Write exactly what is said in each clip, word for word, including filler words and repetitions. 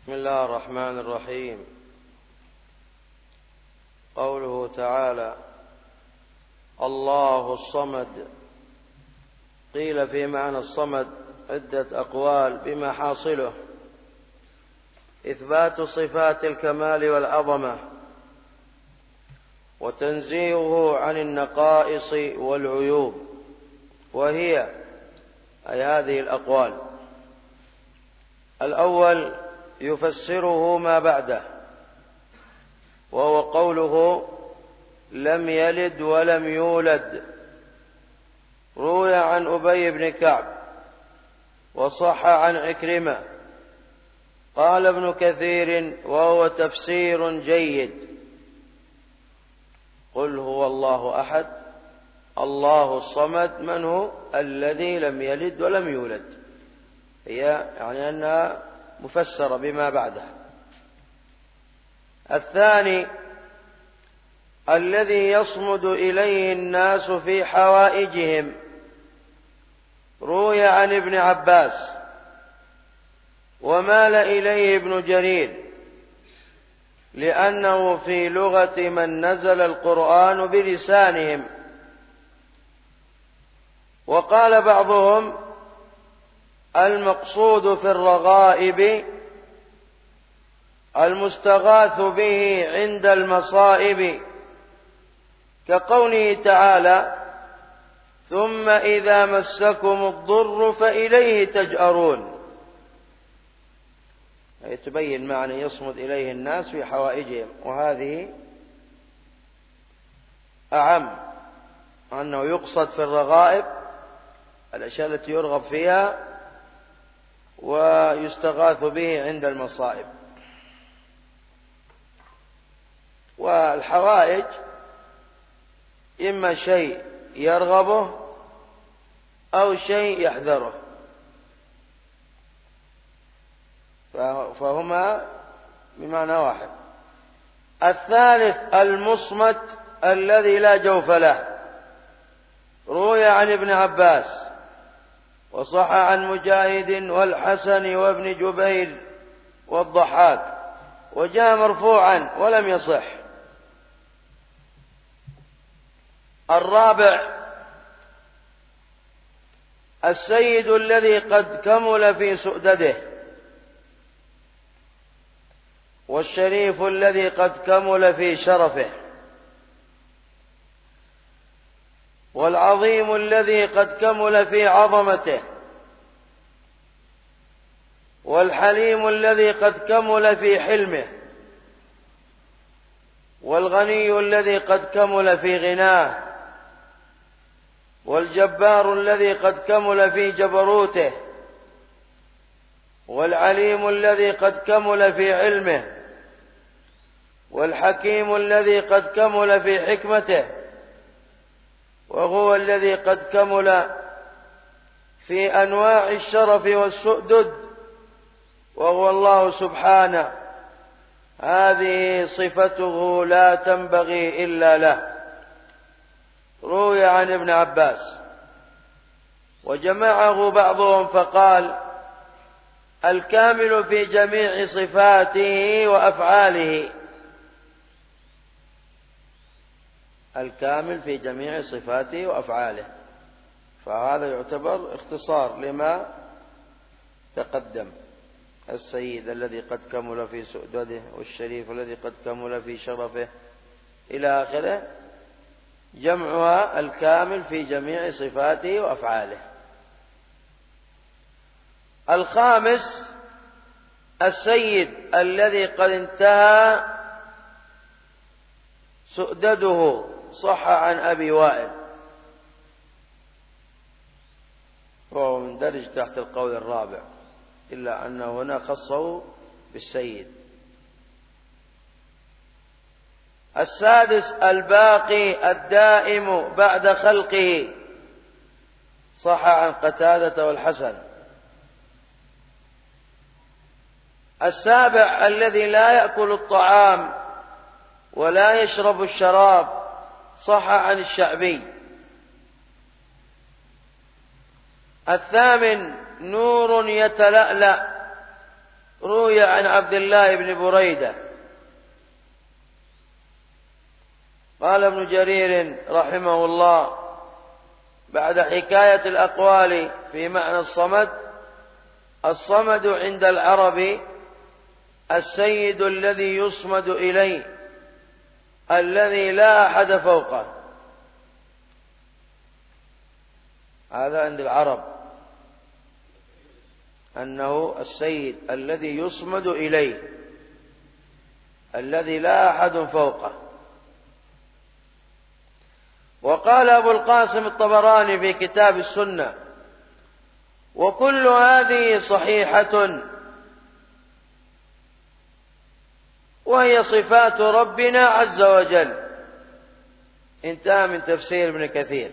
بسم الله الرحمن الرحيم. قوله تعالى: الله الصمد. قيل في معنى الصمد عدة أقوال بما حاصله إثبات صفات الكمال والعظمة وتنزيهه عن النقائص والعيوب، وهي أي هذه الأقوال: الأول يفسره ما بعده، وهو قوله لم يلد ولم يولد. روي عن أبي بن كعب وصح عن عكرمة. قال ابن كثير وهو تفسير جيد: قل هو الله أحد الله الصمد. من هو؟ الذي لم يلد ولم يولد. هي يعني أنها مفسرة بما بعده. الثاني الذي يصمد إليه الناس في حوائجهم. روي عن ابن عباس ومال إليه ابن جرير، لأنه في لغة من نزل القرآن بلسانهم. وقال بعضهم المقصود في الرغائب المستغاث به عند المصائب، كقوله تعالى: ثم إذا مسكم الضر فإليه تجأرون. أي تبين معنى يصمد إليه الناس في حوائجهم، وهذه أعم، أنه يقصد في الرغائب الأشياء التي يرغب فيها ويستغاث به عند المصائب. والحوائج إما شيء يرغبه أو شيء يحذره، فهما بمعنى واحد. الثالث المصمت الذي لا جوف له. روي عن ابن عباس وصح عن مجاهد والحسن وابن جبير والضحاك، وجاء مرفوعا ولم يصح. الرابع السيد الذي قد كمل في سؤدده، والشريف الذي قد كمل في شرفه، والعظيم الذي قد كمل في عظمته، والحليم الذي قد كمل في حلمه، والغني الذي قد كمل في غناه، والجبار الذي قد كمل في جبروته، والعليم الذي قد كمل في علمه، والحكيم الذي قد كمل في حكمته، وهو الذي قد كمل في أنواع الشرف والسؤدد، وهو الله سبحانه. هذه صفته لا تنبغي إلا له. روي عن ابن عباس. وجمعه بعضهم فقال: الكامل في جميع صفاته وأفعاله. الكامل في جميع صفاته وأفعاله، فهذا يعتبر اختصار لما تقدم: السيد الذي قد كمل في سؤدده، والشريف الذي قد كمل في شرفه، إلى آخره. جمعها الكامل في جميع صفاته وأفعاله. الخامس السيد الذي قد انتهى سؤدده. صح عن أبي وائل، وهو مندرج تحت القول الرابع، إلا أنه هنا خصه بالسيد. السادس الباقي الدائم بعد خلقه. صح عن قتادة والحسن. السابع الذي لا يأكل الطعام ولا يشرب الشراب. صح عن الشعبي. الثامن نور يتلألأ. روي عن عبد الله بن بريدة قال ابن جرير رحمه الله بعد حكاية الأقوال في معنى الصمد: الصمد عند العرب السيد الذي يصمد إليه الذي لا أحد فوقه. هذا عند العرب، أنه السيد الذي يصمد إليه الذي لا أحد فوقه. وقال أبو القاسم الطبراني في كتاب السنة: وكل هذه صحيحة وهي صفات ربنا عز وجل. انتهى من تفسير ابن كثير.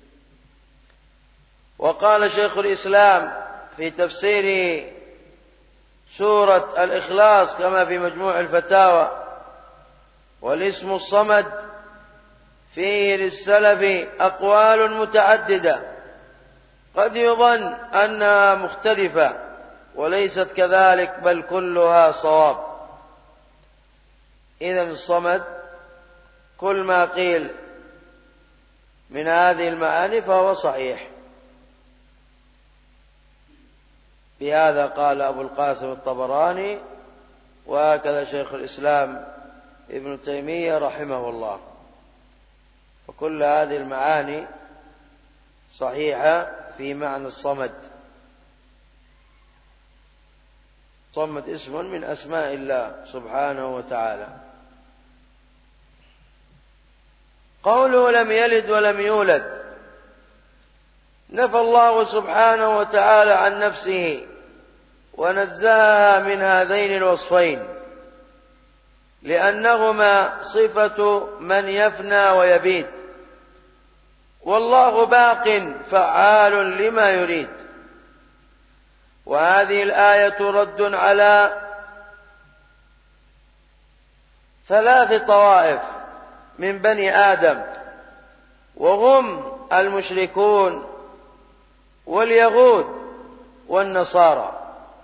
وقال شيخ الإسلام في تفسير سورة الإخلاص كما في مجموع الفتاوى: والاسم الصمد فيه للسلف أقوال متعددة قد يظن أنها مختلفة وليست كذلك، بل كلها صواب. إذن الصمد كل ما قيل من هذه المعاني فهو صحيح. بهذا قال أبو القاسم الطبراني، وهكذا شيخ الإسلام ابن تيمية رحمه الله. وكل هذه المعاني صحيحة في معنى الصمد. الصمد اسم من أسماء الله سبحانه وتعالى. قوله لم يلد ولم يولد: نفى الله سبحانه وتعالى عن نفسه ونزهها من هذين الوصفين، لأنهما صفة من يفنى ويبيد، والله باق فعال لما يريد. وهذه الآية رد على ثلاث طوائف من بني آدم، وهم المشركون واليهود والنصارى.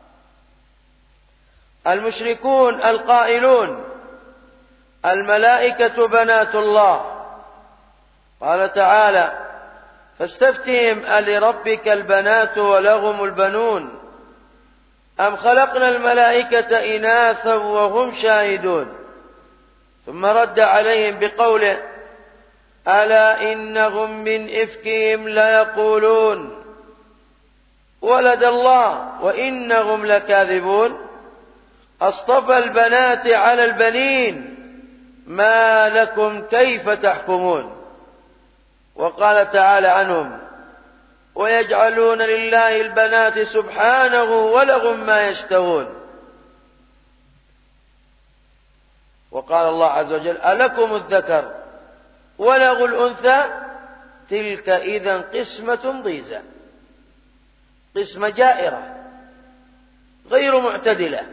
المشركون القائلون: الملائكة بنات الله. قال تعالى: فاستفتهم ألربك البنات ولهم البنون أم خلقنا الملائكة إناثا وهم شاهدون. ثم رد عليهم بقوله: ألا إنهم من إفكهم ليقولون ولد الله وإنهم لكاذبون. أصطفى البنات على البنين ما لكم كيف تحكمون. وقال تعالى عنهم: ويجعلون لله البنات سبحانه ولهم ما يشتهون. وقال الله عز وجل: ألكم الذكر وله الأنثى تلك إذا قسمة ضيزى. قسمة جائرة غير معتدلة.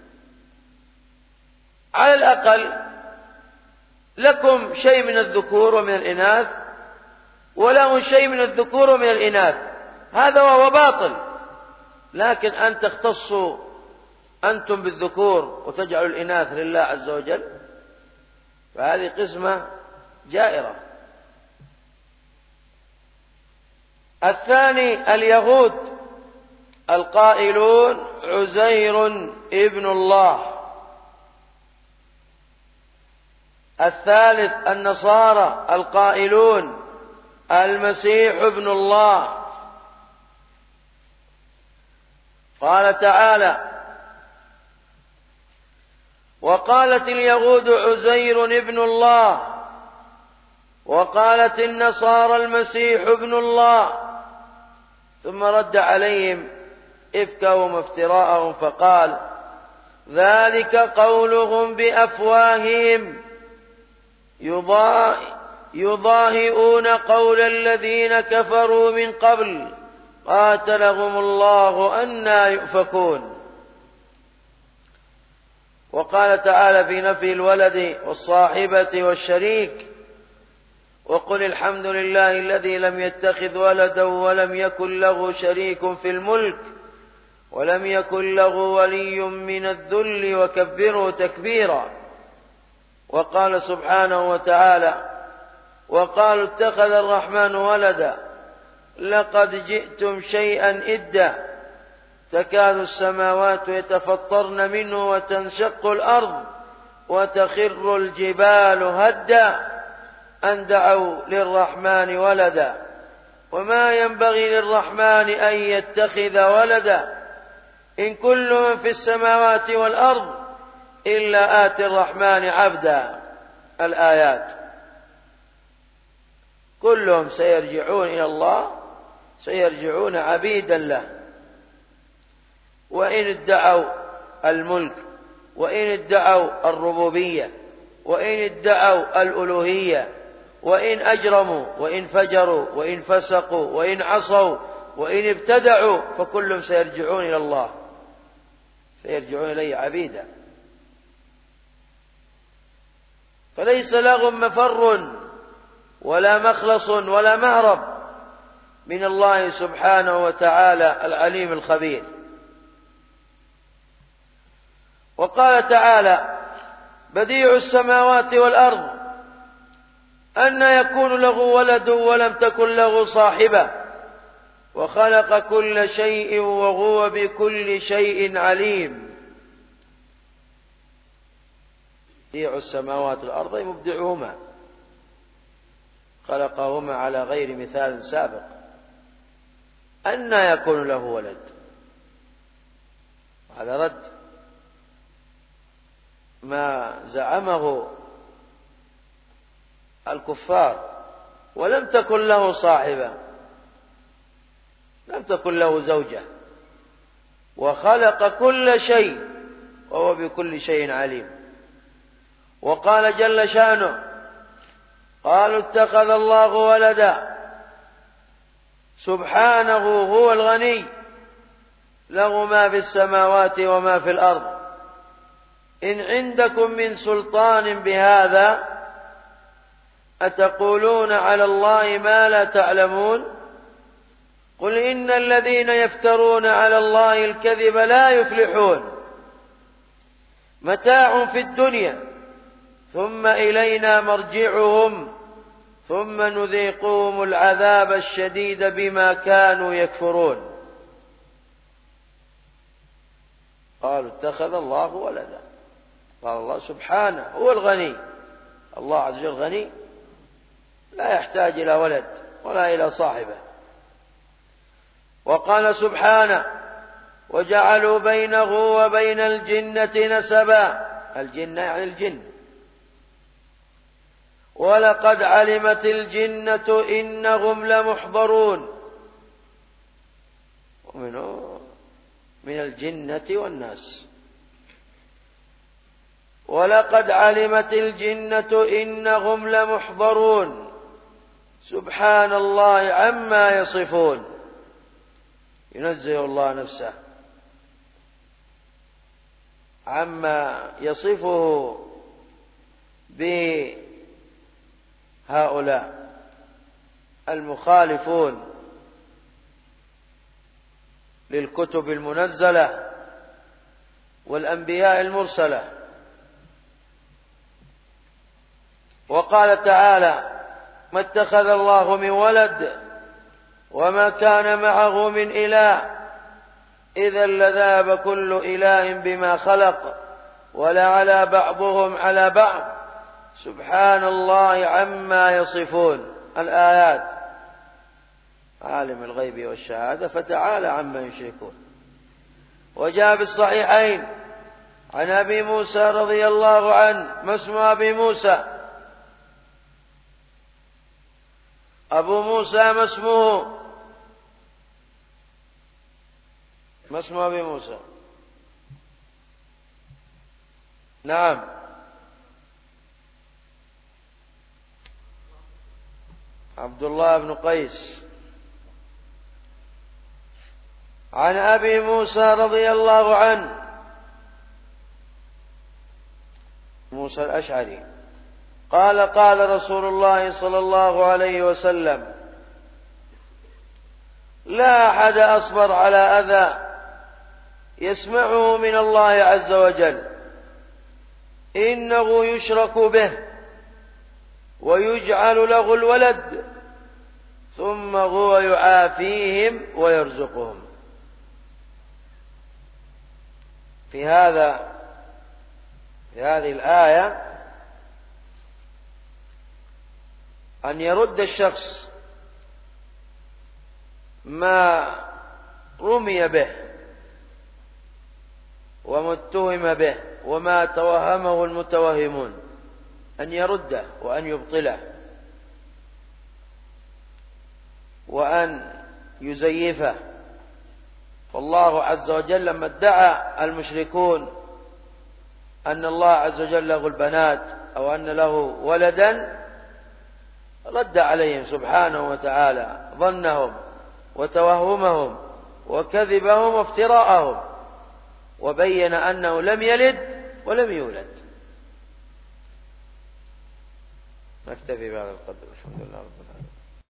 على الأقل لكم شيء من الذكور ومن الإناث وله شيء من الذكور ومن الإناث، هذا وهو باطل. لكن أن تختصوا أنتم بالذكور وتجعلوا الإناث لله عز وجل، فهذه قسمة جائرة. الثاني اليهود القائلون عزير ابن الله. الثالث النصارى القائلون المسيح ابن الله. قال تعالى: وقالت اليهود عزير ابن الله وقالت النصارى المسيح ابن الله. ثم رد عليهم إفكهم افتراءهم فقال: ذلك قولهم بأفواههم يضاهئون قول الذين كفروا من قبل قاتلهم الله أنى يؤفكون. وقال تعالى في نفي الولد والصاحبة والشريك: وقل الحمد لله الذي لم يتخذ ولدا ولم يكن له شريك في الملك ولم يكن له ولي من الذل وكبره تكبيرا. وقال سبحانه وتعالى: وقالوا اتخذ الرحمن ولدا لقد جئتم شيئا إدا تكاد السماوات يتفطرن منه وتنشق الأرض وتخر الجبال هدا أن دعوا للرحمن ولدا وما ينبغي للرحمن أن يتخذ ولدا إن كل من في السماوات والأرض إلا آتي الرحمن عبدا. الآيات كلهم سيرجعون إلى الله، سيرجعون عبيدا له. وإن ادعوا الملك، وإن ادعوا الربوبية، وإن ادعوا الألوهية، وإن أجرموا، وإن فجروا، وإن فسقوا، وإن عصوا، وإن ابتدعوا، فكلهم سيرجعون إلى الله، سيرجعون إليه عبيدا. فليس لهم مفر ولا مخلص ولا مهرب من الله سبحانه وتعالى العليم الخبير. وقال تعالى: بديع السماوات والأرض أن يكون له ولد ولم تكن له صاحبة وخلق كل شيء وهو بكل شيء عليم. بديع السماوات والأرض مبدعهما، خلقهما على غير مثال سابق. أن يكون له ولد، هذا رد ما زعمه الكفار. ولم تكن له صاحبة، لم تكن له زوجة، وخلق كل شيء وهو بكل شيء عليم. وقال جل شأنه: قالوا اتخذ الله ولدا سبحانه هو الغني له ما في السماوات وما في الأرض إن عندكم من سلطان بهذا أتقولون على الله ما لا تعلمون قل إن الذين يفترون على الله الكذب لا يفلحون متاع في الدنيا ثم إلينا مرجعهم ثم نذيقهم العذاب الشديد بما كانوا يكفرون. قالوا اتخذ الله ولدا. قال الله سبحانه هو الغني، الله عز وجل غني لا يحتاج إلى ولد ولا إلى صاحبه. وقال سبحانه وجعلوا بينه وبين الجنة نسبا، الجنة يعني الجن. ولقد علمت الجنة إنهم لمحضرون، ومنه من الجنة والناس. ولقد علمت الجنة إنهم لمحضرون سبحان الله عما يصفون. ينزه الله نفسه عما يصفه بهؤلاء المخالفون للكتب المنزلة والأنبياء المرسلة. وقال تعالى ما اتخذ الله من ولد وما كان معه من إله إذا لذاب كل إله بما خلق ولعلى بعضهم على بعض سبحان الله عما يصفون. الآيات. عالم الغيب والشهادة فتعالى عما يشركون. وجاء بالصحيحين عن أبي موسى رضي الله عنه. ما اسم أبي موسى؟ أبو موسى ما اسمه؟ ما اسم أبي موسى؟ نعم عبد الله بن قيس. عن أبي موسى رضي الله عنه موسى الأشعري قال قال رسول الله صلى الله عليه وسلم لا أحد أصبر على أذى يسمعه من الله عز وجل إنه يشرك به ويجعل له الولد ثم هو يعافيهم ويرزقهم. في هذا في هذه الآية أن يرد الشخص ما رمي به ومتهم به وما توهمه المتوهمون، أن يرده وأن يبطله وأن يزيفه. فالله عز وجل لما ادعى المشركون أن الله عز وجل له البنات أو أن له ولدا، رد عليهم سبحانه وتعالى ظنهم وتوهمهم وكذبهم وافتراءهم، وبين أنه لم يلد ولم يولد. نكتفي بهذا القدر، الحمد لله رب العالمين.